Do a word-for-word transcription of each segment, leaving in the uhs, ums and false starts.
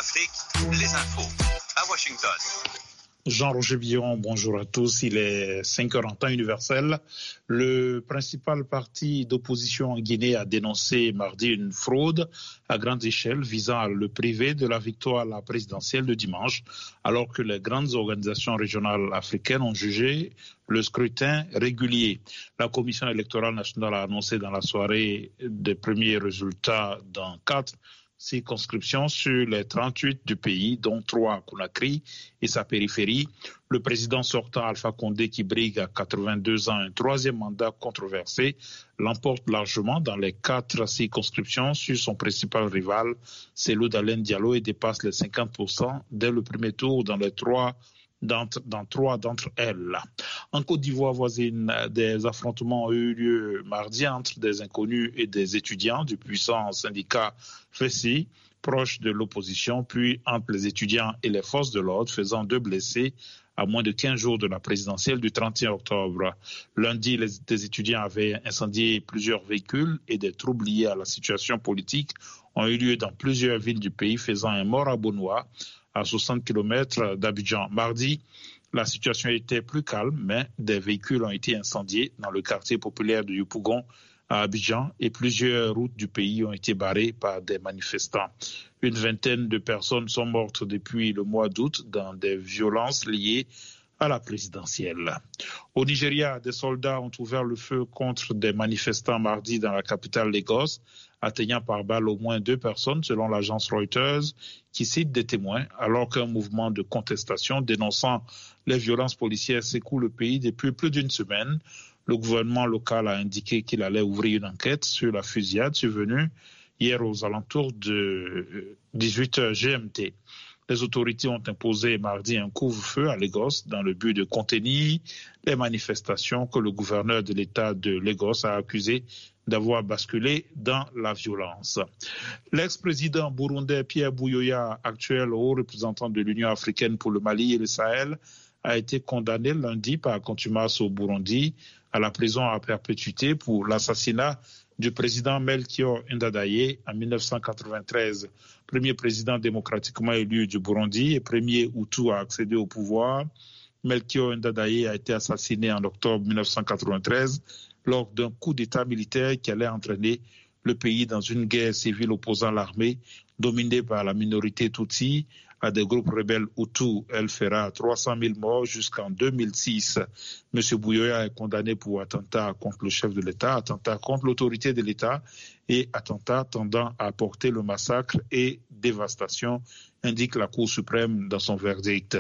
Afrique, les infos à Washington. Jean-Roger Billon, bonjour à tous. Il est cinq heures en temps universel. Le principal parti d'opposition en Guinée a dénoncé mardi une fraude à grande échelle visant à le priver de la victoire à la présidentielle de dimanche, alors que les grandes organisations régionales africaines ont jugé le scrutin régulier. La Commission électorale nationale a annoncé dans la soirée des premiers résultats dans quatre circonscriptions sur les trente-huit du pays, dont trois à Conakry et sa périphérie. Le président sortant Alpha Condé, qui brigue à quatre-vingt-deux ans un troisième mandat controversé, l'emporte largement dans les quatre circonscriptions sur son principal rival, Cellou Dalein Diallo, et dépasse les cinquante pour cent dès le premier tour dans les trois D'entre, dans trois d'entre elles. En Côte d'Ivoire voisine, des affrontements ont eu lieu mardi entre des inconnus et des étudiants du puissant syndicat F E S I, proche de l'opposition, puis entre les étudiants et les forces de l'ordre, faisant deux blessés à moins de quinze jours de la présidentielle du trente et un octobre. Lundi, les, des étudiants avaient incendié plusieurs véhicules et des troubles liés à la situation politique ont eu lieu dans plusieurs villes du pays, faisant un mort à Bonois, à soixante kilomètres d'Abidjan. Mardi, la situation était plus calme, mais des véhicules ont été incendiés dans le quartier populaire de Yopougon à Abidjan et plusieurs routes du pays ont été barrées par des manifestants. Une vingtaine de personnes sont mortes depuis le mois d'août dans des violences liées à la présidentielle. Au Nigeria, des soldats ont ouvert le feu contre des manifestants mardi dans la capitale Lagos, atteignant par balle au moins deux personnes, selon l'agence Reuters, qui cite des témoins, alors qu'un mouvement de contestation dénonçant les violences policières secoue le pays depuis plus d'une semaine. Le gouvernement local a indiqué qu'il allait ouvrir une enquête sur la fusillade survenue hier aux alentours de dix-huit heures G M T. Les autorités ont imposé mardi un couvre-feu à Lagos dans le but de contenir les manifestations que le gouverneur de l'État de Lagos a accusé d'avoir basculé dans la violence. L'ex-président burundais Pierre Buyoya, actuel haut représentant de l'Union africaine pour le Mali et le Sahel, a été condamné lundi par contumace au Burundi à la prison à perpétuité pour l'assassinat du président Melchior Ndadaye en mille neuf cent quatre-vingt-treize, premier président démocratiquement élu du Burundi et premier Hutu à accéder au pouvoir. Melchior Ndadaye a été assassiné en octobre mille neuf cent quatre-vingt-treize lors d'un coup d'État militaire qui allait entraîner le pays dans une guerre civile opposant l'armée dominée par la minorité Tutsi à des groupes rebelles Hutus. Elle fera trois cent mille morts jusqu'en deux mille six. M. Buyoya est condamné pour attentat contre le chef de l'État, attentat contre l'autorité de l'État et attentat tendant à apporter le massacre et dévastation, indique la Cour suprême dans son verdict.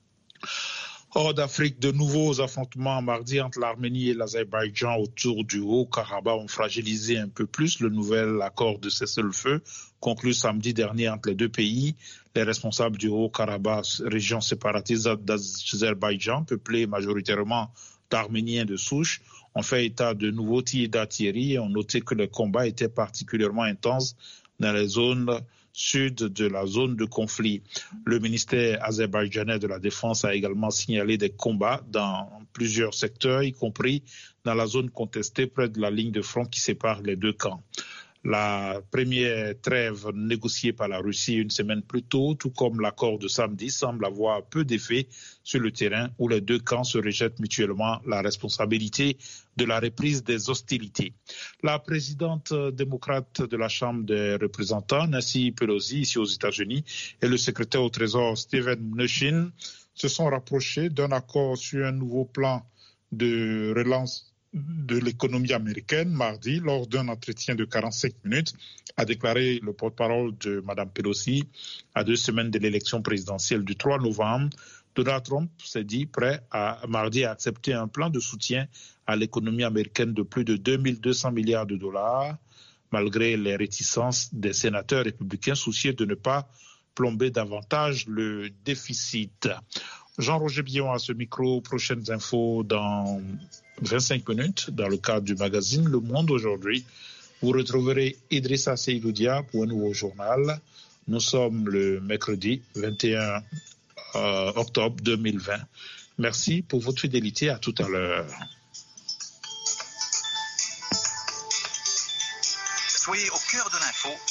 Hors d'Afrique, de nouveaux affrontements mardi entre l'Arménie et l'Azerbaïdjan autour du Haut-Karabakh ont fragilisé un peu plus le nouvel accord de cessez-le-feu conclu samedi dernier entre les deux pays. Les responsables du Haut-Karabakh, région séparatiste d'Azerbaïdjan, peuplée majoritairement d'Arméniens de souche, ont fait état de nouveaux tirs d'artillerie et ont noté que les combats étaient particulièrement intenses dans les zones sud de la zone de conflit. Le ministère azerbaïdjanais de la Défense a également signalé des combats dans plusieurs secteurs, y compris dans la zone contestée près de la ligne de front qui sépare les deux camps. La première trêve négociée par la Russie une semaine plus tôt, tout comme l'accord de samedi, semble avoir peu d'effet sur le terrain où les deux camps se rejettent mutuellement la responsabilité de la reprise des hostilités. La présidente démocrate de la Chambre des représentants, Nancy Pelosi, ici aux États-Unis, et le secrétaire au Trésor, Steven Mnuchin, se sont rapprochés d'un accord sur un nouveau plan de relance de l'économie américaine mardi lors d'un entretien de quarante-cinq minutes, a déclaré le porte-parole de Mme Pelosi à deux semaines de l'élection présidentielle du trois novembre. Donald Trump s'est dit prêt à mardi à accepter un plan de soutien à l'économie américaine de plus de deux mille deux cents milliards de dollars, malgré les réticences des sénateurs républicains soucieux de ne pas plomber davantage le déficit. Jean-Roger Billon à ce micro, prochaines infos dans vingt-cinq minutes dans le cadre du magazine Le Monde aujourd'hui. Vous retrouverez Idrissa Seydoudia pour un nouveau journal. Nous sommes le mercredi vingt et un octobre deux mille vingt. Merci pour votre fidélité. À tout à l'heure. Soyez au cœur de l'info